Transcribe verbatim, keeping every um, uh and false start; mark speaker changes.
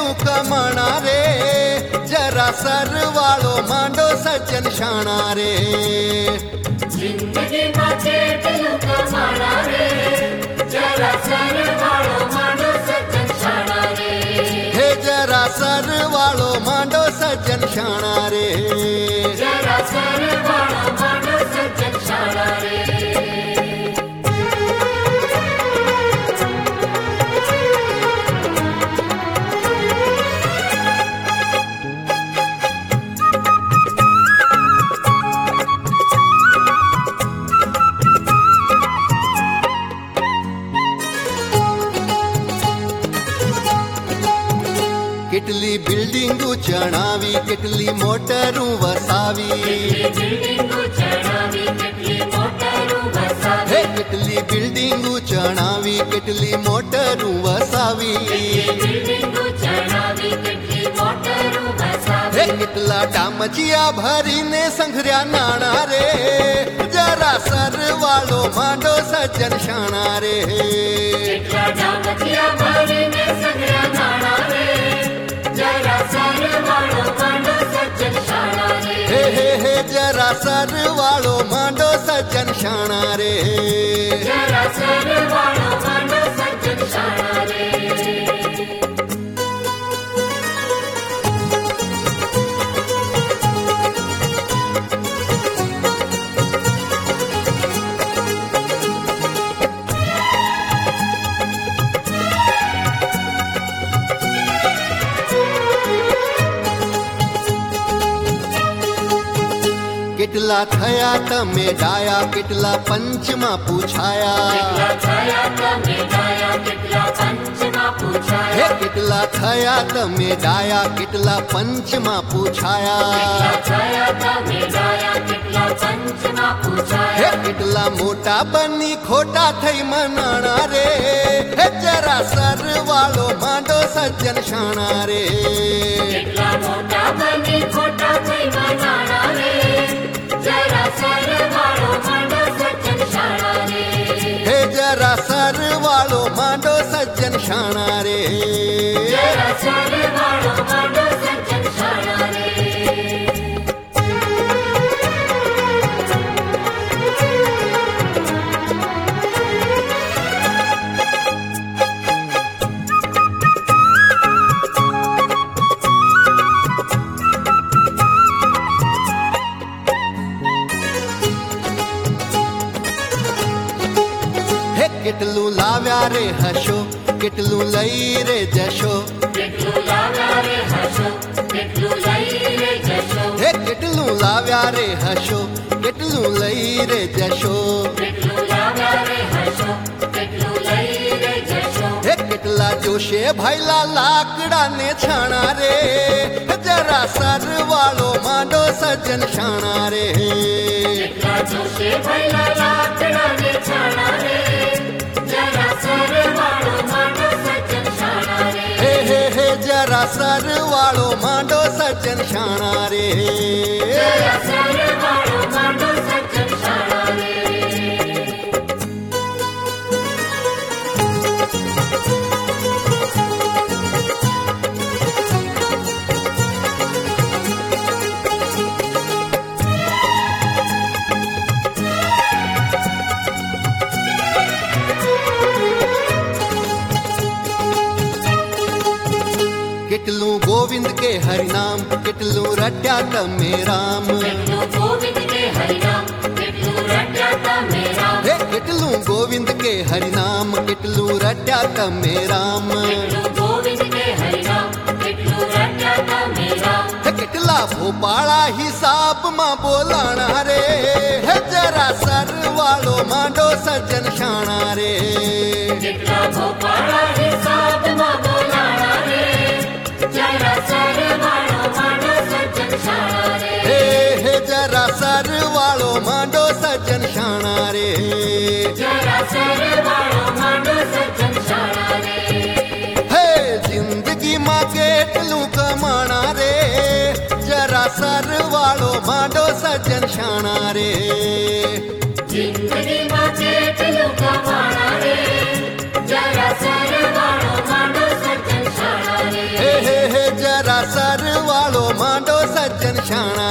Speaker 1: કેટલું કમાણા રે જરા સરવાળો માંડો સજ્જન શાણા રે
Speaker 2: જિંદગીમાં કેટલું કમાણા રે જરા સરવાળો માંડો સજ્જન શાણા રે
Speaker 1: હે જરા સરવાળો માંડો સજ્જન શાણા રે
Speaker 2: જરા સરવાળો માંડો સજ્જન શાણા રે
Speaker 1: કેટલી બિલ્ડિંગો ચણાવી કેટલી મોટરું વસાવી
Speaker 2: બિલ્ડિંગો ચણાવી કેટલી મોટરું
Speaker 1: હે
Speaker 2: વસાવી
Speaker 1: કેટલી બિલ્ડિંગો ચણાવી કેટલી મોટરું વસાવી
Speaker 2: બિલ્ડિંગો ચણાવી કેટલી મોટરું
Speaker 1: હે
Speaker 2: વસાવી
Speaker 1: કેટલા ડામચિયા ભરીને સંઘર્યા નાણા રે જરા સરવાળો માંડો સજ્જન શાણા રે
Speaker 2: કેટલા ડામચિયા ભરીને સંઘર્યા નાણા રે જરા સરવાળો માંડો સજ્જન શાણા રે
Speaker 1: હે હે હે જરા સરવાળો માંડો સજ્જન શાણા રે
Speaker 2: જરા સરવાળો માંડો સજ્જન શાણા રે
Speaker 1: કેટલા થયા તમે ડાયા કેટલા પંચમાં પૂછાયા
Speaker 2: કેટલા થયા તમે ડાયા કેટલા પંચમાં
Speaker 1: હે
Speaker 2: પૂછાયા
Speaker 1: કેટલા થયા તમે ડાયા કેટલા પંચમાં પૂછાયા
Speaker 2: કેટલા થયા તમે ડાયા કેટલા પંચમાં
Speaker 1: હે
Speaker 2: પૂછાયા
Speaker 1: કેટલા મોટા બની ખોટા થઈ મનાણા રે હે જરા સરવાળો માંડો સજ્જન શાણા રે
Speaker 2: કેટલા મોટા બની ખોટા થઈ મનાણા રે જરા સરવાળો માંડો સજ્જન શાણા રે
Speaker 1: હે જરા સરવાળો માંડો સજ્જન શાણા રે
Speaker 2: જરા સરવાળો માંડો સજ્જન શાણા રે
Speaker 1: હે કેટલું લાવ્યા રે હશો કેટલું લઈ રે જશો
Speaker 2: કેટલું લાવ્યા રે હશો કેટલું લઈ રે જશો
Speaker 1: હે કેટલું લાવ્યા રે હશો કેટલું લઈ રે જશો
Speaker 2: કેટલું લાવ્યા રે હશો કેટલું લઈ રે જશો
Speaker 1: હે કેટલા જોશે ભાઈલા લાકડાને છાણા રે જરા સરવાળો માંડો સજ્જન શાણા રે
Speaker 2: કેટલા જોશે ભૈલા લાકડાને છાણા રે જરા સરવાળો માંડો સજ્જન શાણા રે
Speaker 1: હે હે હે જરા સરવાળો માંડો સજ્જન શાણા રે
Speaker 2: જરા સરવાળો માંડો સજ્જન શાણા રે
Speaker 1: કેટલું ગોવિંદ કે હરિનામ કેટલું રટ્યા તમે રામ
Speaker 2: કેટલું ગોવિંદ કે હરિનામ કેટલું રટ્યા તમે રામ
Speaker 1: હે કેટલું ગોવિંદ કે હરિનામ કેટલું રટ્યા તમે રામ
Speaker 2: કેટલું ગોવિંદ કે હરિનામ કેટલું રટ્યા તમે રામ
Speaker 1: હે કેટલા ભોપાળા હિસાબમાં બોલાણા રે હે જરા સરવાળો માંડો સજ્જન શાણા રે
Speaker 2: કેટલા ભોપાળા હિસાબમાં બોલાણા રે જરા સરવાળો માંડો સજ્જન શાણા રે
Speaker 1: હે હે જરા સરવાળો માંડો સજ્જન શાણા રે
Speaker 2: જરા સરવાળો માંડો સજ્જન શાણા રે
Speaker 1: હે જિંદગીમાં કેટલું કમાણા રે જરા સરવાળો માંડો સજ્જન શાણા રે
Speaker 2: જિંદગીમાં કેટલું કમાણા રે જરા સરવાળો માંડો સજ્જન શાણા રે
Speaker 1: હે હે શાણા